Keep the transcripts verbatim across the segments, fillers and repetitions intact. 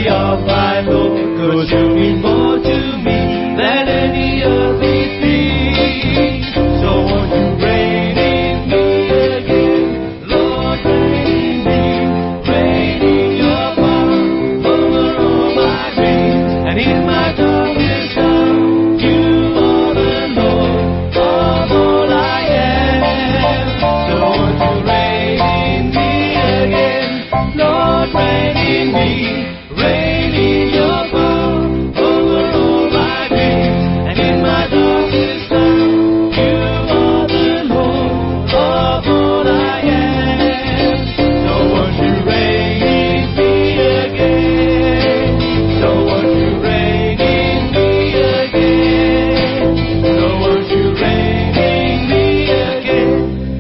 worthy of my Lord, 'cause you mean more to me than any earthly thing. So won't you reign in me again, Lord, reign in me, reign in your power over all my dreams, and in my darkest hour, you are the Lord of all I am. So won't you reign in me again, Lord, reign in me, reign in your power over all my dreams, and in my darkest hour, you are the Lord of all I am. So won't you reign in me again, so won't you reign in me again, so won't you reign in me again.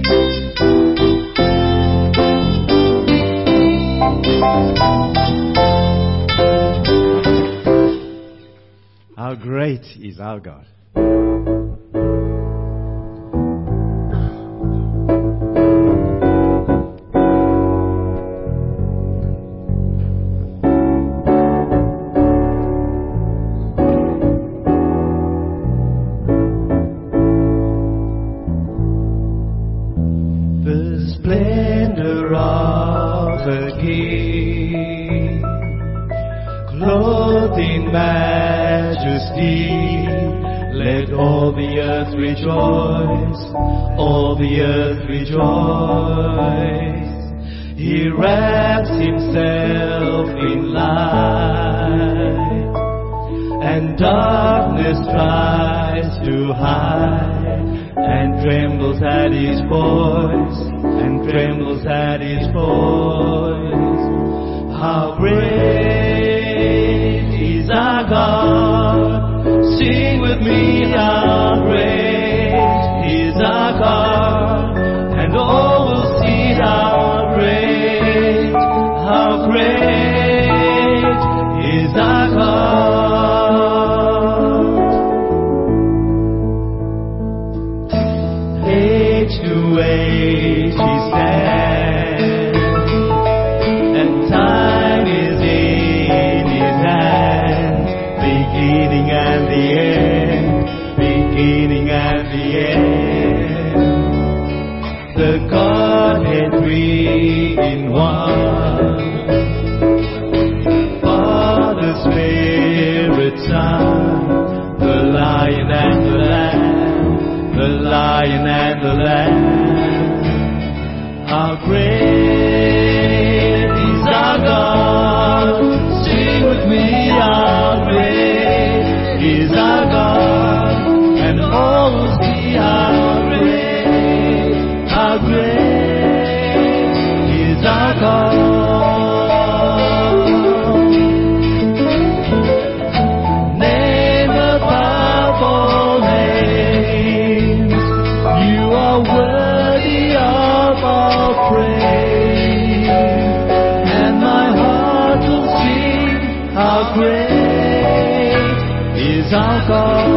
How great is our God. The splendor of the King, clothed in majesty, let all the earth rejoice, all the earth rejoice. He wraps himself in light, and darkness tries to hide, and trembles at his voice, and trembles at his voice. How great is our God! Sing with me, how great is our God! And all will see how great, how great is our God. Age to age he stands, and time is in his hands, beginning and the end, beginning and the end. The Godhead three in one, Father, Spirit, Son, the Lion and the Lamb, the Lion and the Lamb. How great is our God! Sing with me, how great is our God! And all will see how great, how great is our God. Name above all names, you are worthy of all praise, and my heart will sing how great is our God.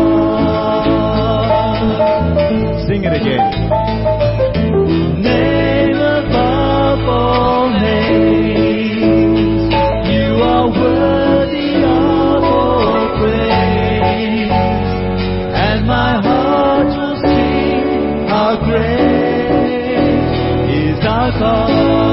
Sing it again. Name above all names, you are worthy of all praise, and my heart will sing how great is our God.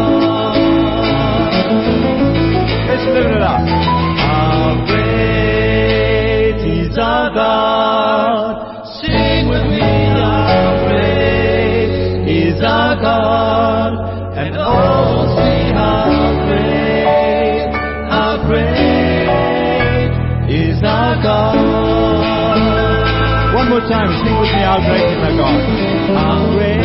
Let's lift it up. How great is our God! Sing with me, how great is our God! And all will see how great, how great is our God. One more time. Sing with me, how great is our God. How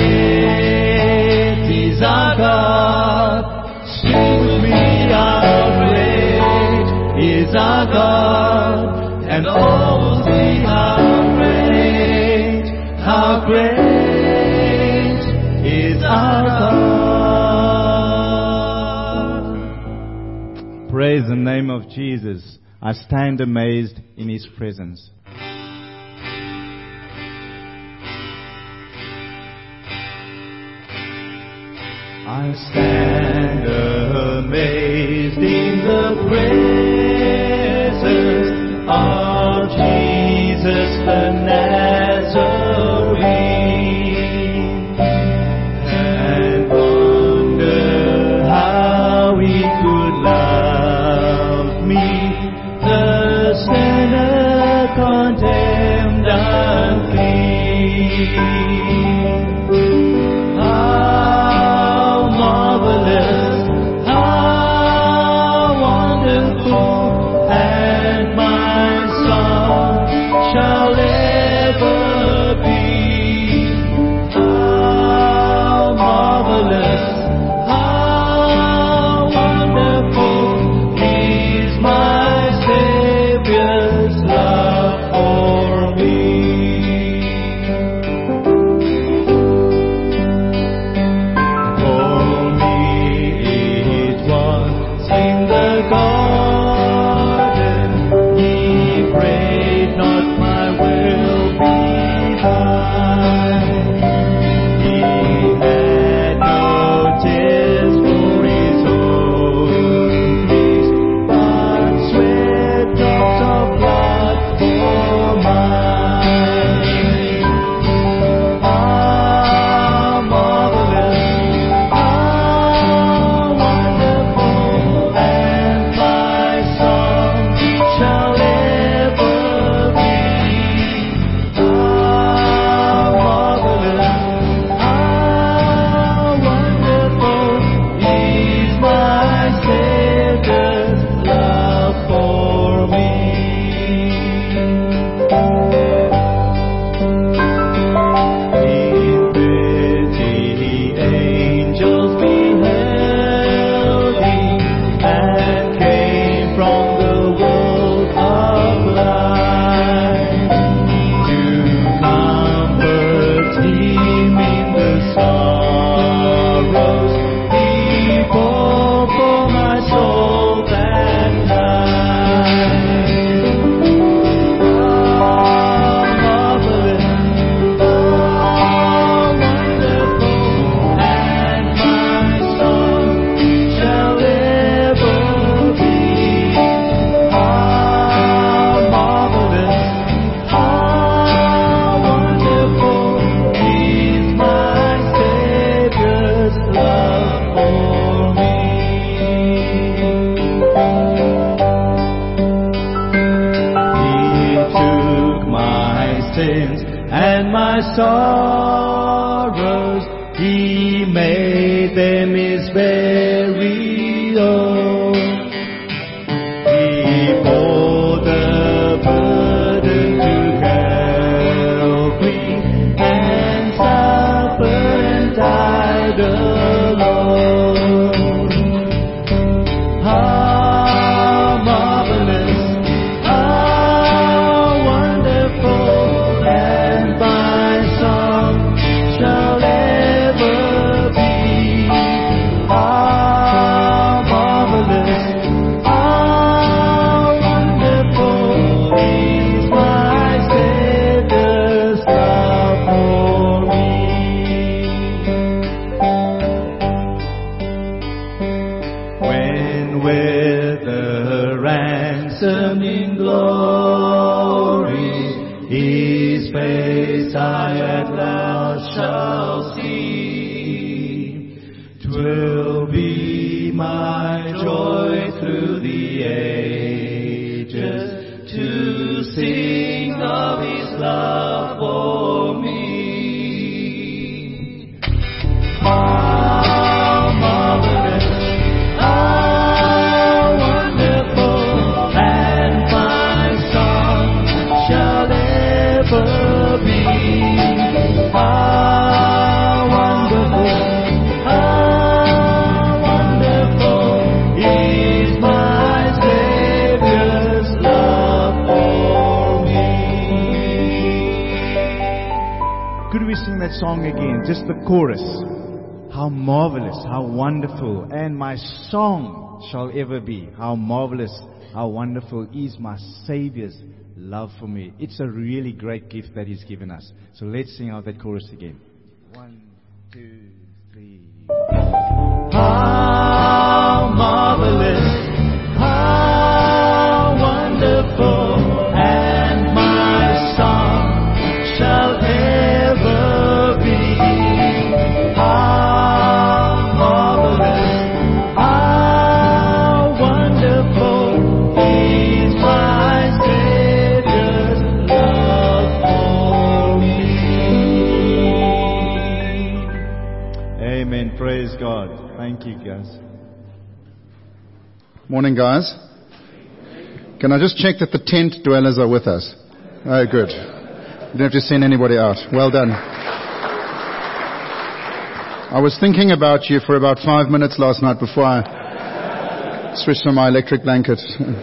great is our God! Sing with me, how great is our God! And all will see how great, how great is our God. Praise the name of Jesus. I stand amazed in his presence. I stand amazed in the presence wonderful, and my song shall ever be. How marvelous, how wonderful is my Savior's love for me. For me it was in the garden, He prayed, not my will be thine. He had no tears for His own pleas, but sweat drops of blood for mine. How marvelous, how wonderful, and my song shall ever be. How marvelous, how wonderful is my Savior's love for me. In pity, angels beheld Him, and came from the world of light to comfort Him in the sorrows He bore for my soul that night. How marvelous, how wonderful, and my song shall ever be. How marvelous, how wonderful is my Savior's love for me. He took my sins and my sorrows, He made them His very own. He bore the burden to Calvary, and suffered and died alone. How marvelous, how wonderful, and my song shall ever be. How marvelous, how wonderful is my Savior's love for me. When with the ransomed in glory, His face I at last shall see. 'Twill be my joy through the ages to sing of His love for me. How marvelous, how wonderful, and my song shall ever be. How wonderful, how wonderful is my Savior's love for me. Could we sing that song again? Just the chorus. How marvelous, how wonderful, and my song shall ever be. How marvelous, how wonderful is my Savior's love for me. It's a really great gift that He's given us. So let's sing out that chorus again. One, two, three. How marvelous, how wonderful, and my song shall ever be. How marvelous, how wonderful is my Savior's love for me. Amen. Praise God. Thank you, guys. Morning, guys. Can I just check that the tent dwellers are with us? Oh, good. You don't have to send anybody out. Well done. I was thinking about you for about five minutes last night before I switched on my electric blanket.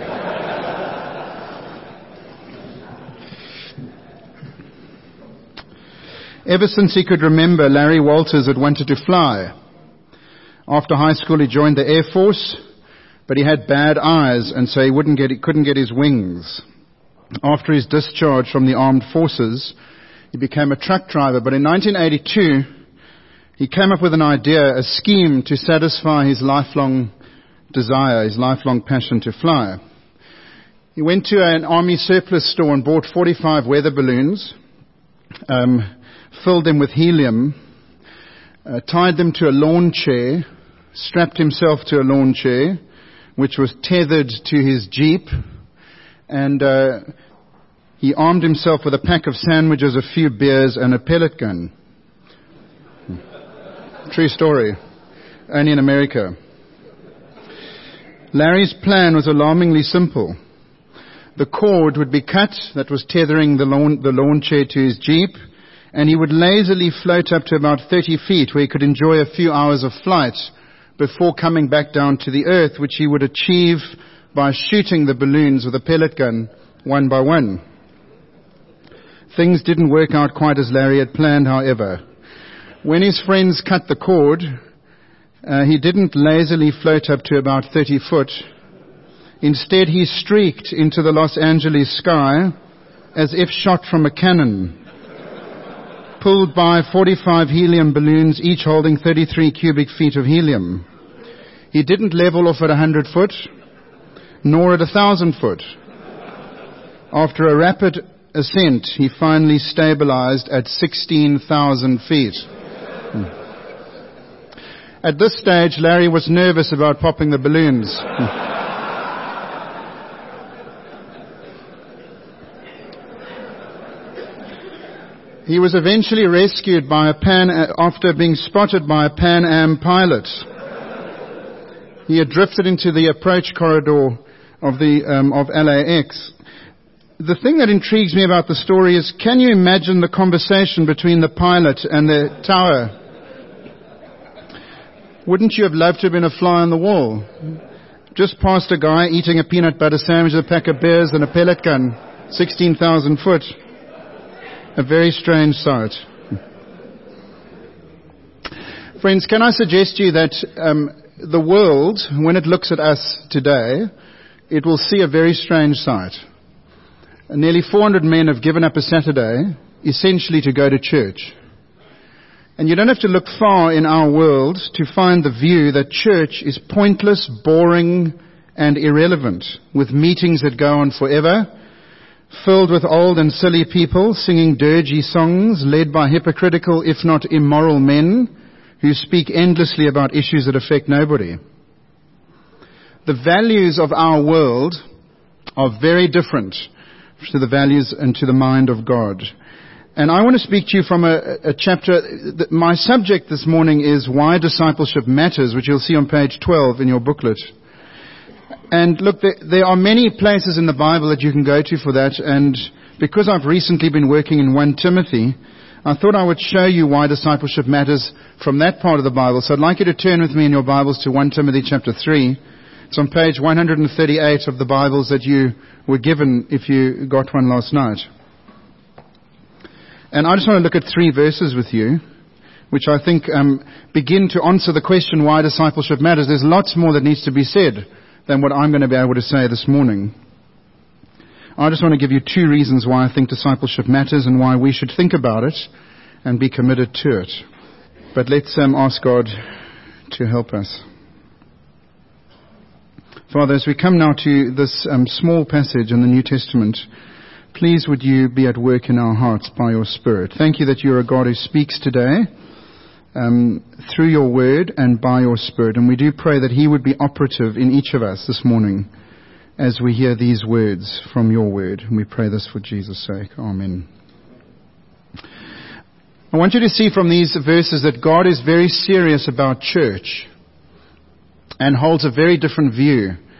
Ever since he could remember, Larry Walters had wanted to fly. After high school, he joined the Air Force, but he had bad eyes, and so he wouldn't get, he couldn't get his wings. After his discharge from the armed forces, he became a truck driver. But in nineteen eighty-two, he came up with an idea, a scheme to satisfy his lifelong desire, his lifelong passion to fly. He went to an army surplus store and bought forty-five weather balloons, um, filled them with helium, uh, tied them to a lawn chair, strapped himself to a lawn chair, which was tethered to his Jeep, and uh, he armed himself with a pack of sandwiches, a few beers, and a pellet gun. True story. Only in America. Larry's plan was alarmingly simple. The cord would be cut that was tethering the lawn, the lawn chair to his Jeep, and he would lazily float up to about thirty feet where he could enjoy a few hours of flight before coming back down to the earth, which he would achieve by shooting the balloons with a pellet gun one by one. Things didn't work out quite as Larry had planned, however. When his friends cut the cord, uh, he didn't lazily float up to about thirty foot. Instead, he streaked into the Los Angeles sky as if shot from a cannon, pulled by forty-five helium balloons, each holding thirty-three cubic feet of helium. He didn't level off at one hundred foot, nor at one thousand foot. After a rapid ascent, he finally stabilized at sixteen thousand feet. Hmm. At this stage, Larry was nervous about popping the balloons. He was eventually rescued by a Pan, after being spotted by a Pan Am pilot. He had drifted into the approach corridor of the um, of L A X. The thing that intrigues me about the story is, can you imagine the conversation between the pilot and the tower? Wouldn't you have loved to have been a fly on the wall? Just past a guy eating a peanut butter sandwich, a pack of beers and a pellet gun, sixteen thousand foot. A very strange sight. Friends, can I suggest to you that um, the world, when it looks at us today, it will see a very strange sight. Nearly four hundred men have given up a Saturday, essentially to go to church. And you don't have to look far in our world to find the view that church is pointless, boring, and irrelevant, with meetings that go on forever, filled with old and silly people singing dirgy songs led by hypocritical, if not immoral men who speak endlessly about issues that affect nobody. The values of our world are very different to the values and to the mind of God. And I want to speak to you from a, a chapter. My subject this morning is Why Discipleship Matters, which you'll see on page twelve in your booklet. And look, there, there are many places in the Bible that you can go to for that, and because I've recently been working in First Timothy, I thought I would show you why discipleship matters from that part of the Bible. So I'd like you to turn with me in your Bibles to First Timothy chapter three. It's on page one hundred thirty-eight of the Bibles that you were given if you got one last night. And I just want to look at three verses with you, which I think um, begin to answer the question why discipleship matters. There's lots more that needs to be said than what I'm going to be able to say this morning. I just want to give you two reasons why I think discipleship matters and why we should think about it and be committed to it. But let's um, ask God to help us. Father, as we come now to this um, small passage in the New Testament, please would you be at work in our hearts by your Spirit. Thank you that you're a God who speaks today Um, through your word and by your Spirit. And we do pray that he would be operative in each of us this morning as we hear these words from your word. And we pray this for Jesus' sake. Amen. I want you to see from these verses that God is very serious about church and holds a very different view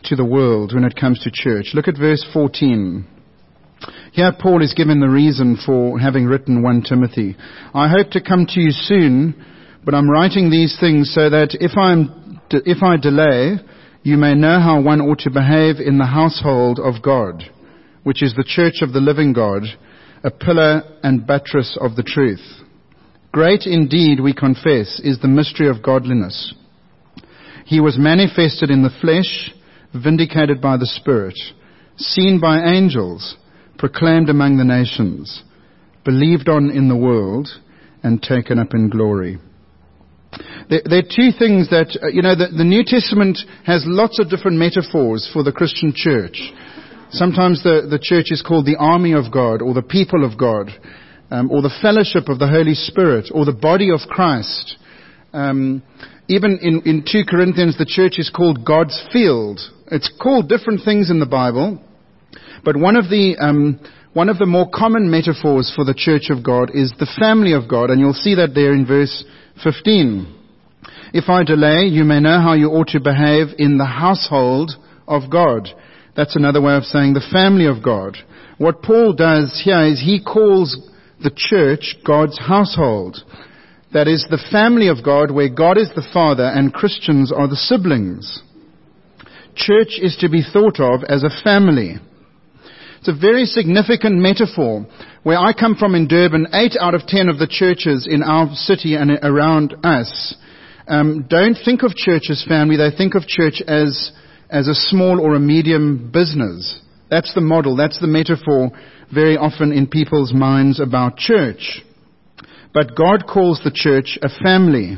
to the world when it comes to church. Look at verse fourteen. Here Paul is given the reason for having written First Timothy. I hope to come to you soon, but I'm writing these things so that if I'm, if I delay, you may know how one ought to behave in the household of God, which is the church of the living God, a pillar and buttress of the truth. Great indeed, we confess, is the mystery of godliness. He was manifested in the flesh, vindicated by the Spirit, seen by angels, proclaimed among the nations, believed on in the world, and taken up in glory. There, there are two things that, uh, you know, the, the New Testament has lots of different metaphors for the Christian church. Sometimes the, the church is called the army of God, or the people of God, um, or the fellowship of the Holy Spirit, or the body of Christ. Um, even in, in Second Corinthians, the church is called God's field. It's called different things in the Bible. But one of the um, one of the more common metaphors for the church of God is the family of God, and you'll see that there in verse fifteen. If I delay, you may know how you ought to behave in the household of God. That's another way of saying the family of God. What Paul does here is he calls the church God's household. That is the family of God, where God is the father and Christians are the siblings. Church is to be thought of as a family. It's a very significant metaphor. Where I come from in Durban, eight out of ten of the churches in our city and around us um, don't think of church as family. They think of church as as a small or a medium business. That's the model. That's the metaphor very often in people's minds about church. But God calls the church a family.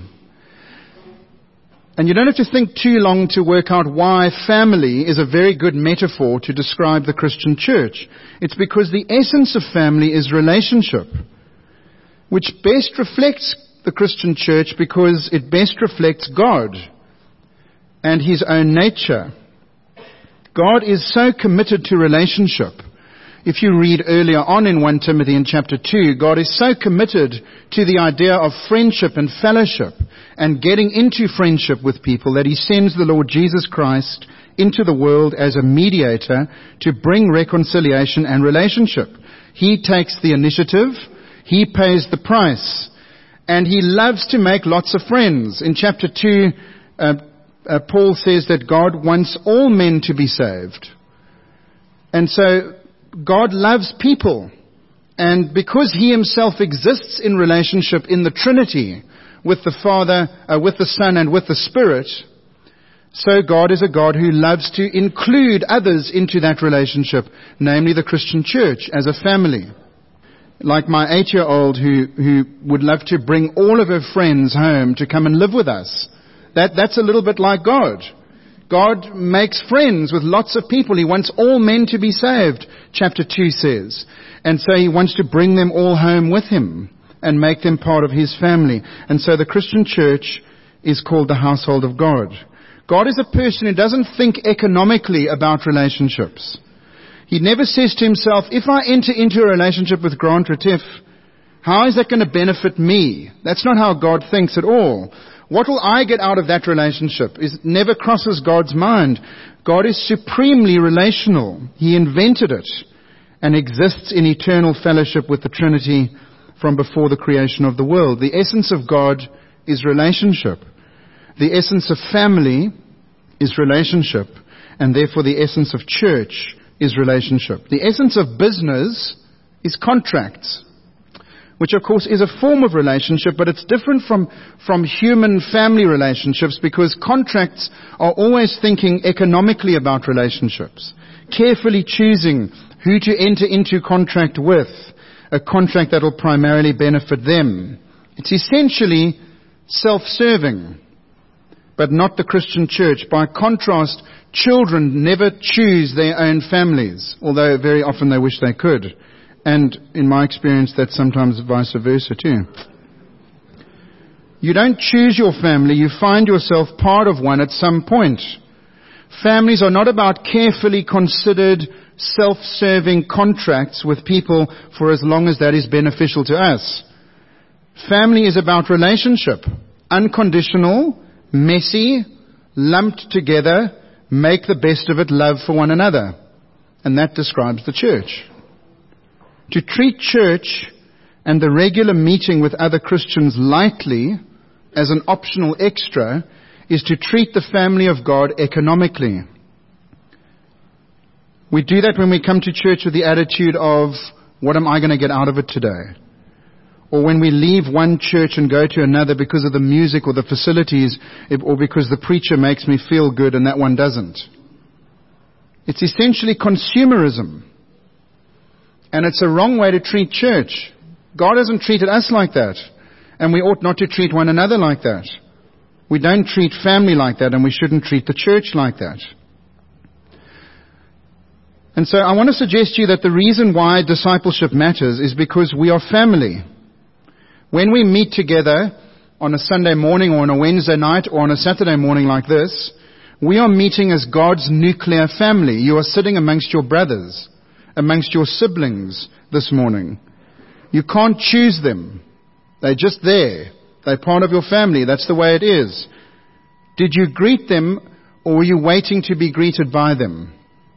And you don't have to think too long to work out why family is a very good metaphor to describe the Christian church. It's because the essence of family is relationship, which best reflects the Christian church because it best reflects God and His own nature. God is so committed to relationship. If you read earlier on in First Timothy in chapter two, God is so committed to the idea of friendship and fellowship and getting into friendship with people that He sends the Lord Jesus Christ into the world as a mediator to bring reconciliation and relationship. He takes the initiative, He pays the price, and He loves to make lots of friends. In chapter two, uh, uh, Paul says that God wants all men to be saved. And so God loves people, and because He Himself exists in relationship in the Trinity with the Father, uh, with the Son, and with the Spirit, so God is a God who loves to include others into that relationship, namely the Christian church as a family. Like my eight-year-old who, who would love to bring all of her friends home to come and live with us. That, that's a little bit like God. God makes friends with lots of people. He wants all men to be saved, chapter two says. And so He wants to bring them all home with Him and make them part of His family. And so the Christian church is called the household of God. God is a person who doesn't think economically about relationships. He never says to Himself, if I enter into a relationship with Grant Retief, how is that going to benefit me? That's not how God thinks at all. What will I get out of that relationship? It never crosses God's mind. God is supremely relational. He invented it and exists in eternal fellowship with the Trinity from before the creation of the world. The essence of God is relationship. The essence of family is relationship, and therefore the essence of church is relationship. The essence of business is contracts, which of course is a form of relationship, but it's different from, from human family relationships because contracts are always thinking economically about relationships, carefully choosing who to enter into contract with, a contract that will primarily benefit them. It's essentially self-serving, but not the Christian church. By contrast, children never choose their own families, although very often they wish they could. And in my experience, that's sometimes vice versa too. You don't choose your family, you find yourself part of one at some point. Families are not about carefully considered, self-serving contracts with people for as long as that is beneficial to us. Family is about relationship, unconditional, messy, lumped together, make the best of it, love for one another. And that describes the church. To treat church and the regular meeting with other Christians lightly as an optional extra is to treat the family of God economically. We do that when we come to church with the attitude of, what am I going to get out of it today? Or when we leave one church and go to another because of the music or the facilities, or because the preacher makes me feel good and that one doesn't. It's essentially consumerism. And it's a wrong way to treat church. God hasn't treated us like that. And we ought not to treat one another like that. We don't treat family like that, and we shouldn't treat the church like that. And so I want to suggest to you that the reason why discipleship matters is because we are family. When we meet together on a Sunday morning or on a Wednesday night or on a Saturday morning like this, we are meeting as God's nuclear family. You are sitting amongst your brothers, amongst your siblings this morning. You can't choose them. They're just there. They're part of your family. That's the way it is. Did you greet them, or were you waiting to be greeted by them?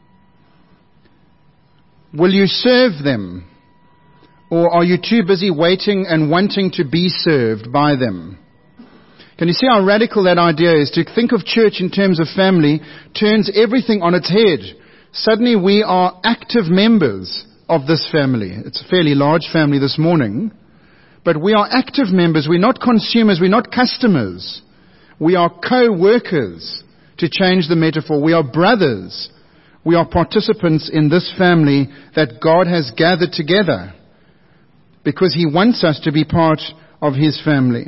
Will you serve them? Or are you too busy waiting and wanting to be served by them? Can you see how radical that idea is? To think of church in terms of family turns everything on its head. Suddenly we are active members of this family. It's a fairly large family this morning. But we are active members. We're not consumers. We're not customers. We are co-workers, to change the metaphor. We are brothers. We are participants in this family that God has gathered together, because He wants us to be part of His family.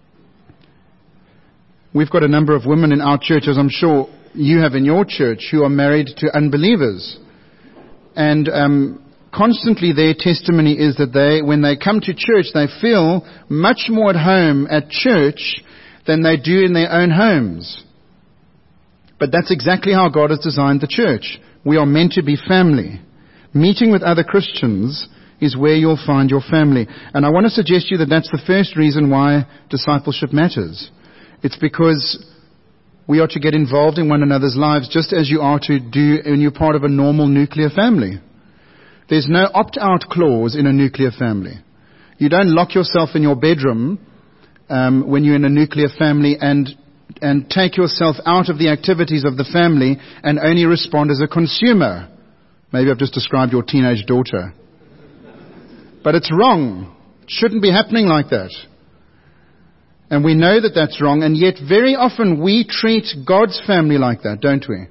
We've got a number of women in our church, as I'm sure you have in your church, who are married to unbelievers. And um, constantly their testimony is that they, when they come to church, they feel much more at home at church than they do in their own homes. But that's exactly how God has designed the church. We are meant to be family. Meeting with other Christians is where you'll find your family. And I want to suggest to you that that's the first reason why discipleship matters. It's because we are to get involved in one another's lives just as you are to do when you're part of a normal nuclear family. There's no opt-out clause in a nuclear family. You don't lock yourself in your bedroom um, when you're in a nuclear family and and take yourself out of the activities of the family and only respond as a consumer. Maybe I've just described your teenage daughter. But it's wrong. It shouldn't be happening like that. And we know that that's wrong, and yet very often we treat God's family like that, don't we?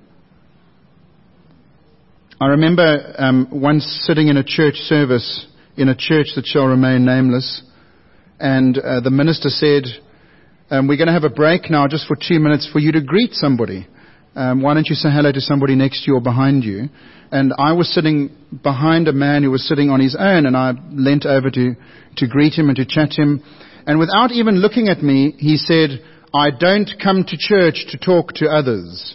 I remember um, once sitting in a church service, in a church that shall remain nameless, and uh, the minister said, um, we're going to have a break now just for two minutes for you to greet somebody. Um, why don't you say hello to somebody next to you or behind you? And I was sitting behind a man who was sitting on his own, and I leant over to, to greet him and to chat to him. And without even looking at me, he said, I don't come to church to talk to others.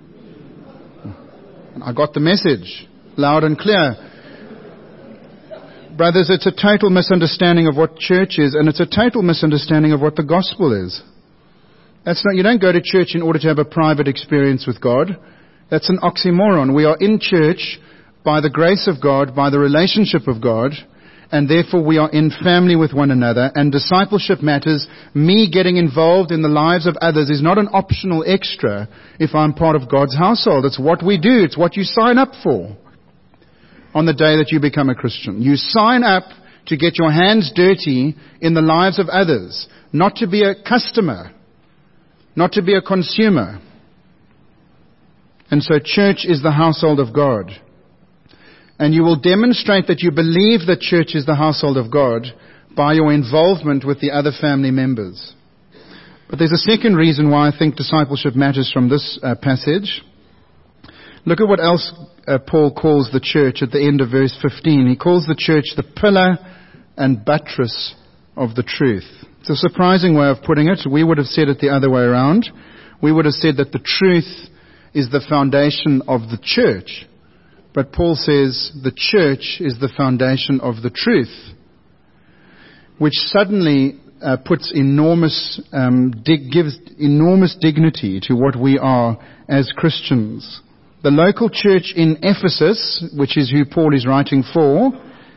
And I got the message, loud and clear. Brothers, it's a total misunderstanding of what church is, and it's a total misunderstanding of what the gospel is. That's not, you don't go to church in order to have a private experience with God. That's an oxymoron. We are in church by the grace of God, by the relationship of God, and therefore we are in family with one another, and discipleship matters. Me getting involved in the lives of others is not an optional extra if I'm part of God's household. It's what we do. It's what you sign up for on the day that you become a Christian. You sign up to get your hands dirty in the lives of others, not to be a customer, not to be a consumer. And so church is the household of God. And you will demonstrate that you believe that church is the household of God by your involvement with the other family members. But there's a second reason why I think discipleship matters from this uh, passage. Look at what else uh, Paul calls the church at the end of verse fifteen. He calls the church the pillar and buttress of the truth. It's a surprising way of putting it. We would have said it the other way around. We would have said that the truth is the foundation of the church. But Paul says the church is the foundation of the truth, which suddenly uh, puts enormous, um, dig, gives enormous dignity to what we are as Christians. The local church in Ephesus, which is who Paul is writing for,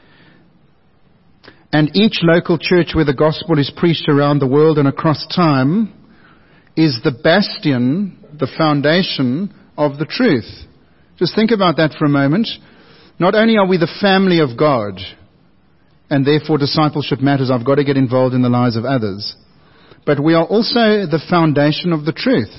and each local church where the gospel is preached around the world and across time, is the bastion, the foundation of the truth. Just think about that for a moment. Not only are we the family of God, and therefore discipleship matters, I've got to get involved in the lives of others, but we are also the foundation of the truth.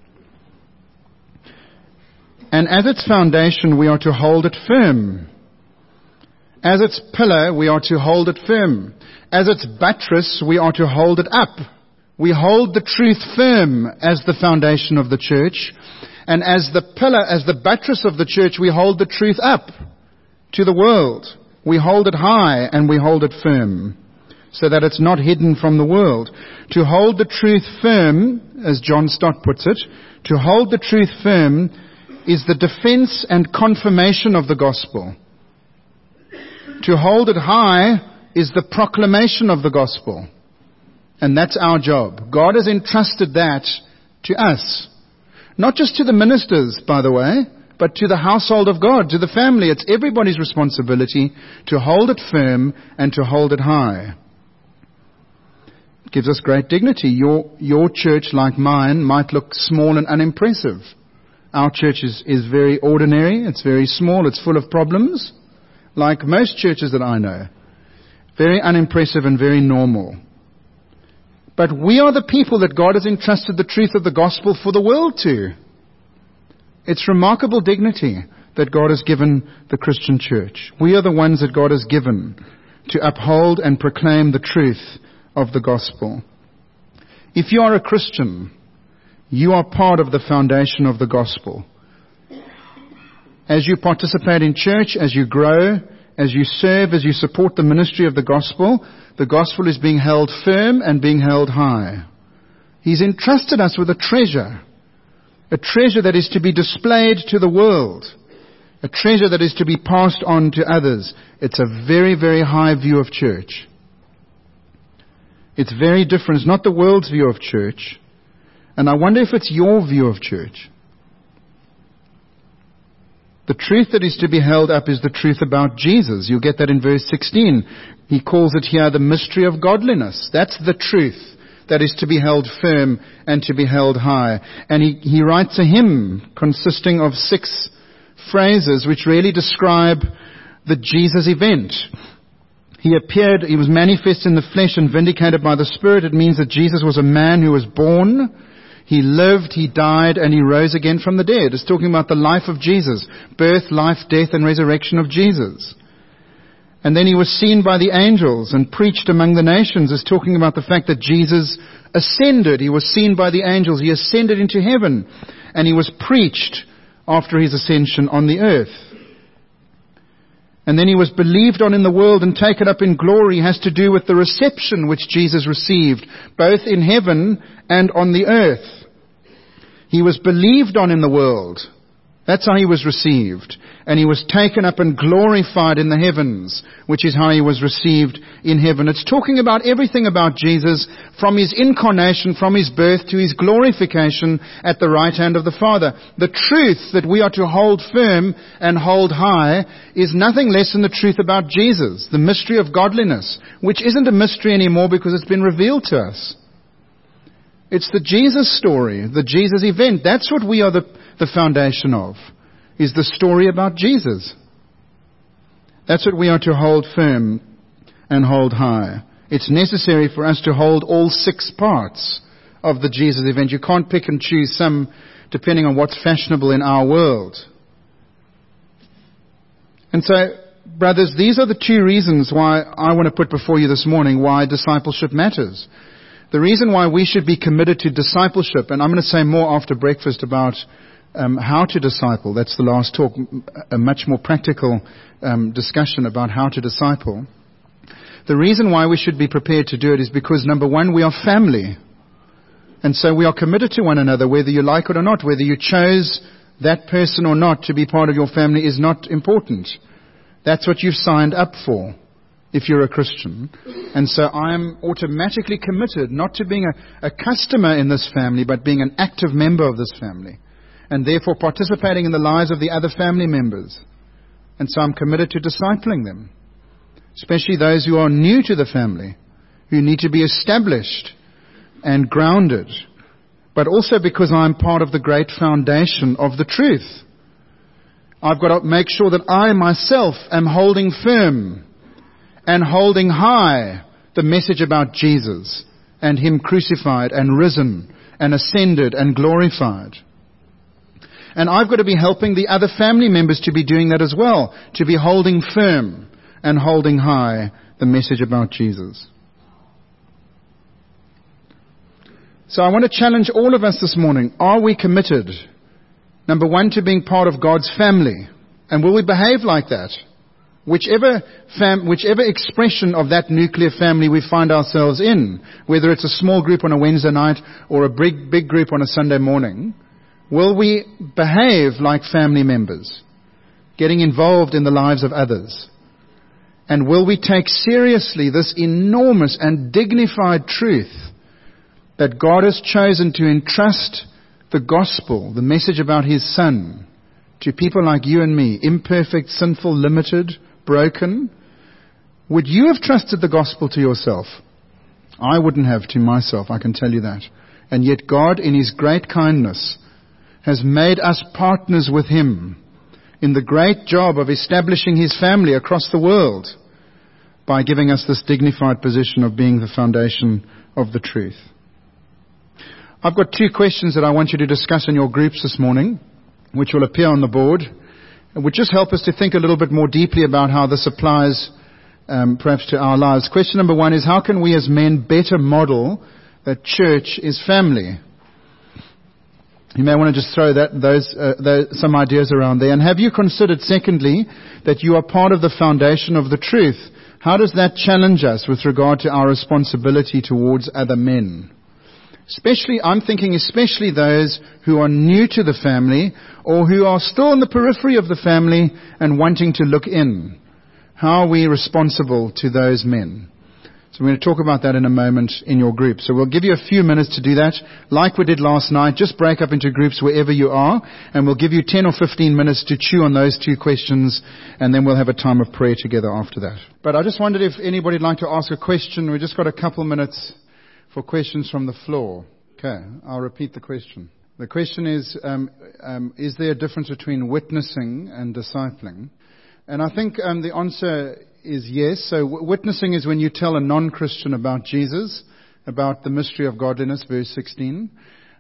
And as its foundation, we are to hold it firm. As its pillar, we are to hold it firm. As its buttress, we are to hold it up. We hold the truth firm as the foundation of the church. And as the pillar, as the buttress of the church, we hold the truth up to the world. We hold it high and we hold it firm so that it's not hidden from the world. To hold the truth firm, as John Stott puts it, to hold the truth firm is the defense and confirmation of the gospel. To hold it high is the proclamation of the gospel. And that's our job. God has entrusted that to us. Not just to the ministers, by the way, but to the household of God, to the family. It's everybody's responsibility to hold it firm and to hold it high. It gives us great dignity. Your, your church, like mine, might look small and unimpressive. Our church is, is very ordinary. It's very small. It's full of problems, like most churches that I know. Very unimpressive and very normal. But we are the people that God has entrusted the truth of the gospel for the world to. It's remarkable dignity that God has given the Christian church. We are the ones that God has given to uphold and proclaim the truth of the gospel. If you are a Christian, you are part of the foundation of the gospel. As you participate in church, as you grow, as you serve, as you support the ministry of the gospel, the gospel is being held firm and being held high. He's entrusted us with a treasure, a treasure that is to be displayed to the world, a treasure that is to be passed on to others. It's a very, very high view of church. It's very different. It's not the world's view of church. And I wonder if it's your view of church. The truth that is to be held up is the truth about Jesus. You'll get that in verse sixteen. He calls it here the mystery of godliness. That's the truth that is to be held firm and to be held high. And he, he writes a hymn consisting of six phrases which really describe the Jesus event. He appeared, he was manifest in the flesh and vindicated by the Spirit. It means that Jesus was a man who was born. He lived, he died, and he rose again from the dead. It's talking about the life of Jesus. Birth, life, death, and resurrection of Jesus. And then he was seen by the angels and preached among the nations. It's talking about the fact that Jesus ascended. He was seen by the angels. He ascended into heaven. And he was preached after his ascension on the earth. And then he was believed on in the world and taken up in glory. It has to do with the reception which Jesus received, both in heaven and on the earth. He was believed on in the world. That's how he was received. And he was taken up and glorified in the heavens, which is how he was received in heaven. It's talking about everything about Jesus, from his incarnation, from his birth to his glorification at the right hand of the Father. The truth that we are to hold firm and hold high is nothing less than the truth about Jesus, the mystery of godliness, which isn't a mystery anymore because it's been revealed to us. It's the Jesus story, the Jesus event. That's what we are the, the foundation of, is the story about Jesus. That's what we are to hold firm and hold high. It's necessary for us to hold all six parts of the Jesus event. You can't pick and choose some depending on what's fashionable in our world. And so, brothers, these are the two reasons why I want to put before you this morning why discipleship matters. The reason why we should be committed to discipleship, and I'm going to say more after breakfast about um, how to disciple. That's the last talk, a much more practical um, discussion about how to disciple. The reason why we should be prepared to do it is because, number one, we are family. And so we are committed to one another, whether you like it or not. Whether you chose that person or not to be part of your family is not important. That's what you've signed up for. if you're a Christian. And so I'm automatically committed not to being a, a customer in this family, but being an active member of this family, and therefore participating in the lives of the other family members. And so I'm committed to discipling them, especially those who are new to the family, who need to be established and grounded, but also because I'm part of the great foundation of the truth. I've got to make sure that I myself am holding firm and holding high the message about Jesus and Him crucified and risen and ascended and glorified. And I've got to be helping the other family members to be doing that as well, to be holding firm and holding high the message about Jesus. So I want to challenge all of us this morning. Are we committed, number one, to being part of God's family? And will we behave like that? Whichever fam- whichever expression of that nuclear family we find ourselves in, whether it's a small group on a Wednesday night or a big, big group on a Sunday morning, will we behave like family members, getting involved in the lives of others? And will we take seriously this enormous and dignified truth that God has chosen to entrust the gospel, the message about His Son, to people like you and me, imperfect, sinful, limited, broken? Would you have trusted the gospel to yourself? I wouldn't have to myself, I can tell you that. And yet God, in His great kindness, has made us partners with Him in the great job of establishing His family across the world by giving us this dignified position of being the foundation of the truth. I've got two questions that I want you to discuss in your groups this morning, which will appear on the board. It would just help us to think a little bit more deeply about how this applies um, perhaps to our lives. Question number one is, how can we as men better model that church is family? You may want to just throw that, those, uh, those, some ideas around there. And have you considered, secondly, that you are part of the foundation of the truth? How does that challenge us with regard to our responsibility towards other men? Especially, I'm thinking especially those who are new to the family or who are still in the periphery of the family and wanting to look in. How are we responsible to those men? So we're going to talk about that in a moment in your group. So we'll give you a few minutes to do that. Like we did last night, just break up into groups wherever you are, and we'll give you ten or fifteen minutes to chew on those two questions, and then we'll have a time of prayer together after that. But I just wondered if anybody would like to ask a question. We've just got a couple minutes for questions from the floor. Okay, I'll repeat the question. The question is, um, um, is there a difference between witnessing and discipling? And I think um, the answer is yes. So w- witnessing is when you tell a non-Christian about Jesus, about the mystery of godliness, verse sixteen.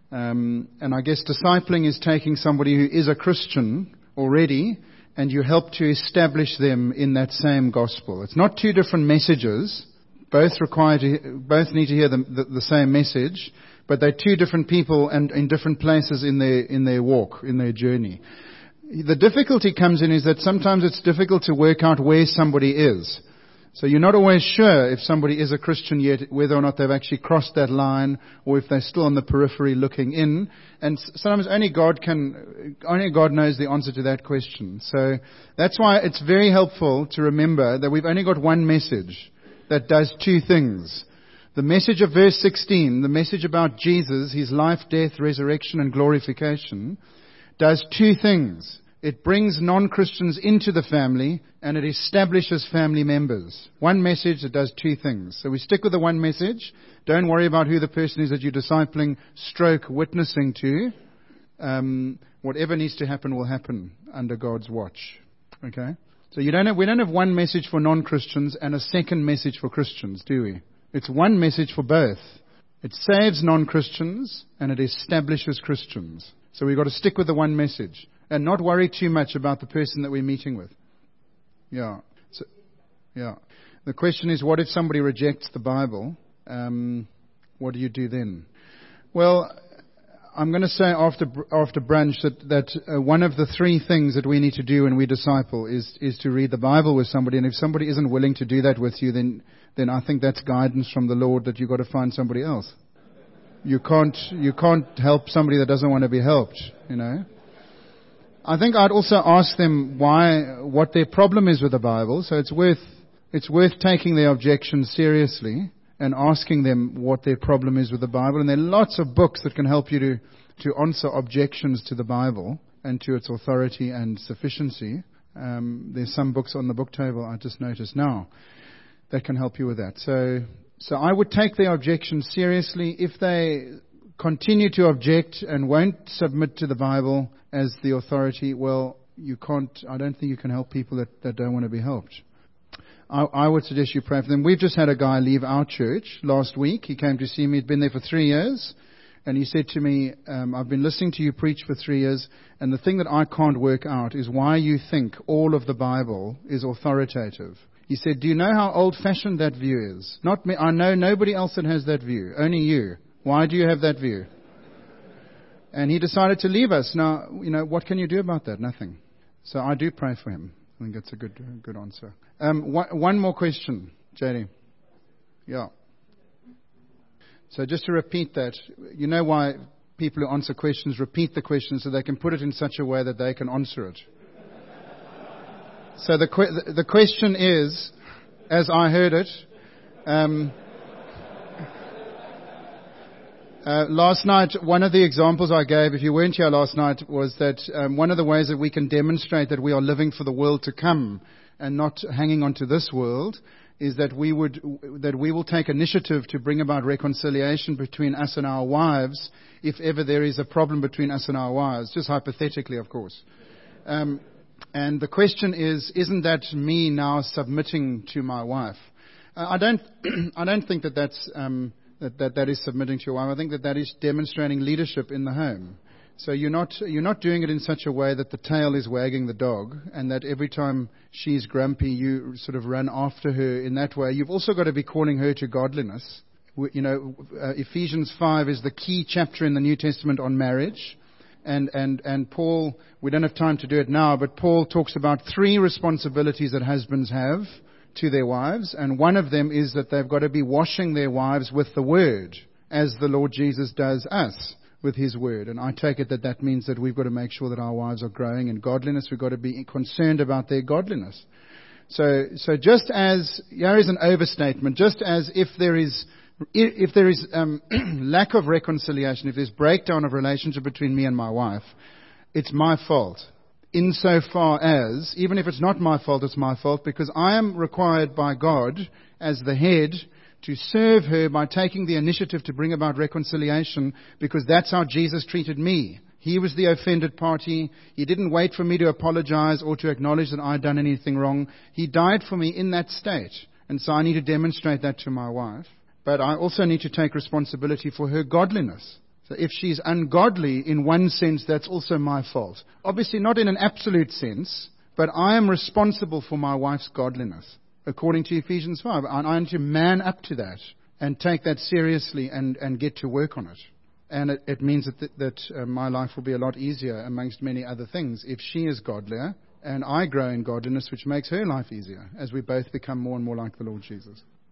Um, and I guess discipling is taking somebody who is a Christian already, and you help to establish them in that same gospel. It's not two different messages. Both require to, both need to hear the, the, the same message, but they're two different people and in different places in their in their walk, in their journey. The difficulty comes in is that sometimes it's difficult to work out where somebody is. So you're not always sure if somebody is a Christian yet, whether or not they've actually crossed that line, or if they're still on the periphery looking in. And sometimes only God can, only God knows the answer to that question. So that's why it's very helpful to remember that we've only got one message that does two things. The message of verse sixteen, the message about Jesus, His life, death, resurrection, and glorification, does two things. It brings non-Christians into the family, and it establishes family members. One message that does two things. So we stick with the one message. Don't worry about who the person is that you're discipling, stroke, witnessing to. Um, whatever needs to happen will happen under God's watch. Okay? So you don't have, we don't have one message for non-Christians and a second message for Christians, do we? It's one message for both. It saves non-Christians and it establishes Christians. So we've got to stick with the one message and not worry too much about the person that we're meeting with. Yeah. So, yeah. The question is, what if somebody rejects the Bible? Um, what do you do then? Well, I'm going to say after after brunch that that uh, one of the three things that we need to do when we disciple is is to read the Bible with somebody. And if somebody isn't willing to do that with you, then then I think that's guidance from the Lord that you've got to find somebody else. You can't you can't help somebody that doesn't want to be helped, you know. I think I'd also ask them why, what their problem is with the Bible. So it's worth It's worth taking their objections seriously and asking them what their problem is with the Bible. And there are lots of books that can help you to, to answer objections to the Bible and to its authority and sufficiency. Um, there's some books on the book table I just noticed now that can help you with that. So, so I would take their objections seriously. If they continue to object and won't submit to the Bible as the authority, well, you can't, I don't think you can help people that, that don't want to be helped. I, I would suggest you pray for them. We've just had a guy leave our church last week. He came to see me. He'd been there for three years. And he said to me, um, I've been listening to you preach for three years, and the thing that I can't work out is why you think all of the Bible is authoritative. He said, do you know how old-fashioned that view is? Not me. I know nobody else that has that view. Only you. Why do you have that view? And he decided to leave us. Now, you know, what can you do about that? Nothing. So I do pray for him. I think that's a good good answer. Um, one, one more question, J D. Yeah. So just to repeat that, you know why people who answer questions repeat the question so they can put it in such a way that they can answer it. So the que- the question is, as I heard it, um, uh, last night, one of the examples I gave, if you weren't here last night, was that um, one of the ways that we can demonstrate that we are living for the world to come and not hanging on to this world is that we would that we will take initiative to bring about reconciliation between us and our wives, if ever there is a problem between us and our wives, just hypothetically, of course. Um, and the question is, isn't that me now submitting to my wife? Uh, I don't, I don't think that that's um, that, that that is submitting to your wife. I think that that is demonstrating leadership in the home. So you're not you're not doing it in such a way that the tail is wagging the dog, and that every time she's grumpy, you sort of run after her in that way. You've also got to be calling her to godliness. You know, uh, Ephesians five is the key chapter in the New Testament on marriage, and and and Paul. We don't have time to do it now, but Paul talks about three responsibilities that husbands have to their wives, and one of them is that they've got to be washing their wives with the Word, as the Lord Jesus does us with His Word. And I take it that that means that we've got to make sure that our wives are growing in godliness. We've got to be concerned about their godliness. So, so just as, here is an overstatement, just as if there is, if there is um, lack of reconciliation, if there's breakdown of relationship between me and my wife, it's my fault. Insofar as, even if it's not my fault, it's my fault, because I am required by God as the head to serve her by taking the initiative to bring about reconciliation, because that's how Jesus treated me. He was the offended party. He didn't wait for me to apologize or to acknowledge that I'd done anything wrong. He died for me in that state. And so I need to demonstrate that to my wife. But I also need to take responsibility for her godliness. So if she's ungodly in one sense, that's also my fault. Obviously not in an absolute sense, but I am responsible for my wife's godliness, according to Ephesians five. And I need to man up to that and take that seriously and, and get to work on it. And it, it means that, th- that uh, my life will be a lot easier, amongst many other things, if she is godlier and I grow in godliness, which makes her life easier as we both become more and more like the Lord Jesus.